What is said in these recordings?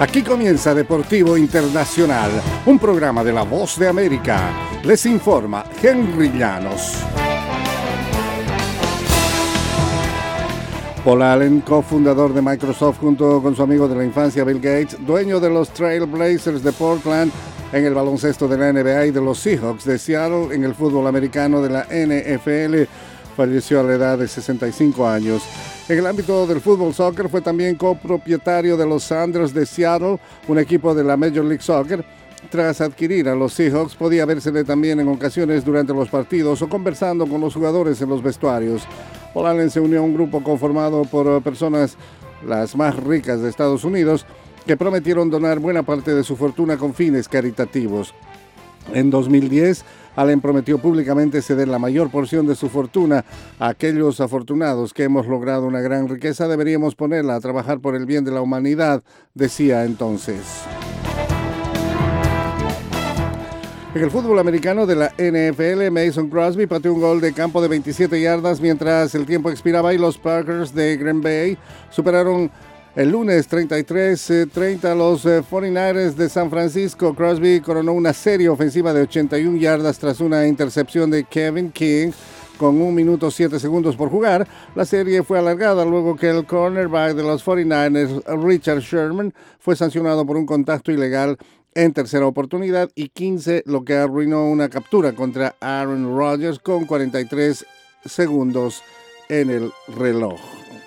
Aquí comienza Deportivo Internacional, un programa de La Voz de América. Les informa Henry Llanos. Paul Allen, cofundador de Microsoft junto con su amigo de la infancia Bill Gates, dueño de los Trail Blazers de Portland en el baloncesto de la NBA y de los Seahawks de Seattle en el fútbol americano de la NFL, falleció a la edad de 65 años. En el ámbito del fútbol soccer fue también copropietario de los Sounders de Seattle, un equipo de la Major League Soccer. Tras adquirir a los Seahawks, podía vérsele también en ocasiones durante los partidos o conversando con los jugadores en los vestuarios. Paul Allen se unió a un grupo conformado por personas las más ricas de Estados Unidos que prometieron donar buena parte de su fortuna con fines caritativos. En 2010, Allen prometió públicamente ceder la mayor porción de su fortuna a aquellos afortunados que hemos logrado una gran riqueza. Deberíamos ponerla a trabajar por el bien de la humanidad, decía entonces. En el fútbol americano de la NFL, Mason Crosby pateó un gol de campo de 27 yardas mientras el tiempo expiraba y los Packers de Green Bay superaron el lunes 33-30 a los 49ers de San Francisco. Crosby coronó una serie ofensiva de 81 yardas tras una intercepción de Kevin King con 1 minuto 7 segundos por jugar. La serie fue alargada luego que el cornerback de los 49ers, Richard Sherman, fue sancionado por un contacto ilegal en tercera oportunidad y 15, lo que arruinó una captura contra Aaron Rodgers con 43 segundos en el reloj.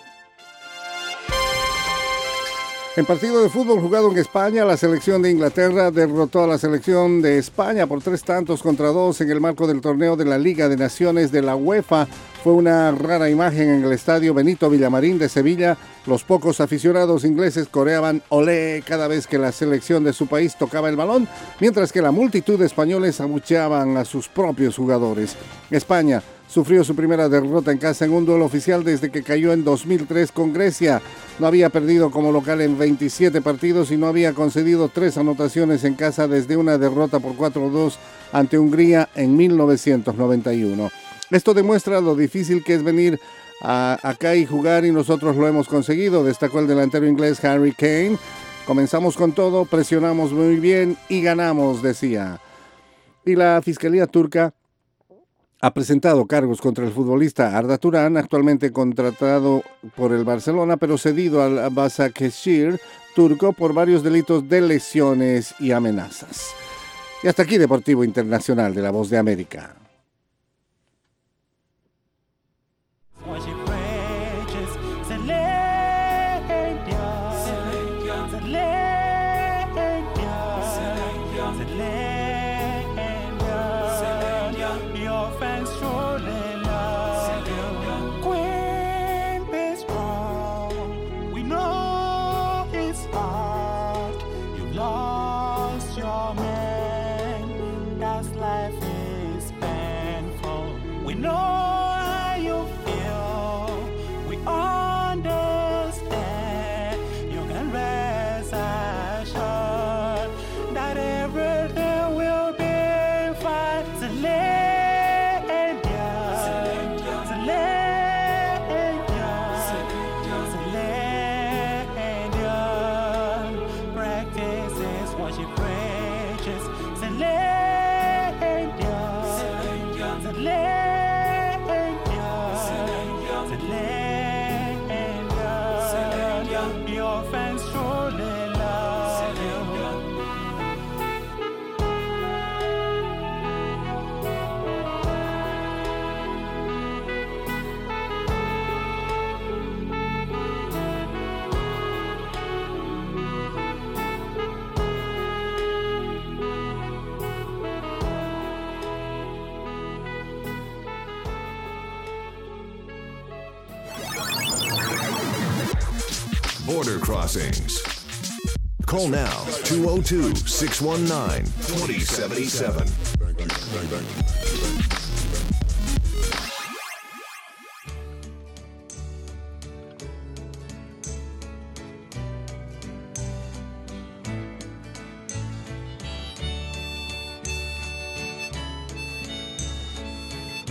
En partido de fútbol jugado en España, la selección de Inglaterra derrotó a la selección de España por 3-2 en el marco del torneo de la Liga de Naciones de la UEFA. Fue una rara imagen en el estadio Benito Villamarín de Sevilla. Los pocos aficionados ingleses coreaban olé cada vez que la selección de su país tocaba el balón, mientras que la multitud de españoles abucheaban a sus propios jugadores. España sufrió su primera derrota en casa en un duelo oficial desde que cayó en 2003 con Grecia. No había perdido como local en 27 partidos y no había concedido 3 anotaciones en casa desde una derrota por 4-2 ante Hungría en 1991. Esto demuestra lo difícil que es venir acá y jugar, y nosotros lo hemos conseguido, destacó el delantero inglés Harry Kane. Comenzamos con todo, presionamos muy bien y ganamos, decía. Y la Fiscalía turca ha presentado cargos contra el futbolista Arda Turan, actualmente contratado por el Barcelona, pero cedido al Başakşehir turco por varios delitos de lesiones y amenazas. Y hasta aquí Deportivo Internacional de La Voz de América. Border crossings. Call now 202-619-2077.